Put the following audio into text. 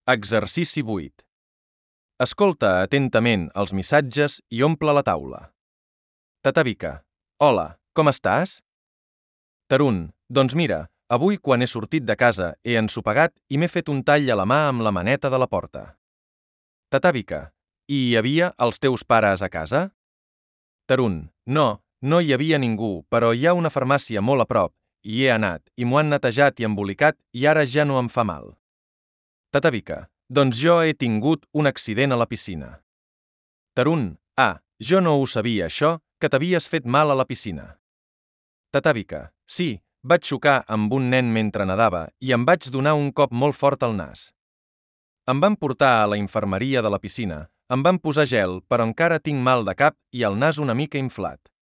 Exercici 8. Escolta atentament els missatges i omple la taula. Tatavika. Hola, com estàs? Tarun. Doncs mira, avui quan he sortit de casa he ensopegat i m'he fet un tall a la mà amb la maneta de la porta. Tatavika. I hi havia els teus pares a casa? Tarun. No hi havia ningú, però hi ha una farmàcia molt a prop, i he anat, i m'ho han netejat i embolicat i ara ja no em fa mal. Tatavika. Doncs jo he tingut un accident a la piscina. Tarun. Jo no ho sabia això, que t'havies fet mal a la piscina. Tatavika. Sí, vaig xocar amb un nen mentre nedava i em vaig donar un cop molt fort al nas. Em van portar a la infermeria de la piscina, em van posar gel, però encara tinc mal de cap i el nas una mica inflat.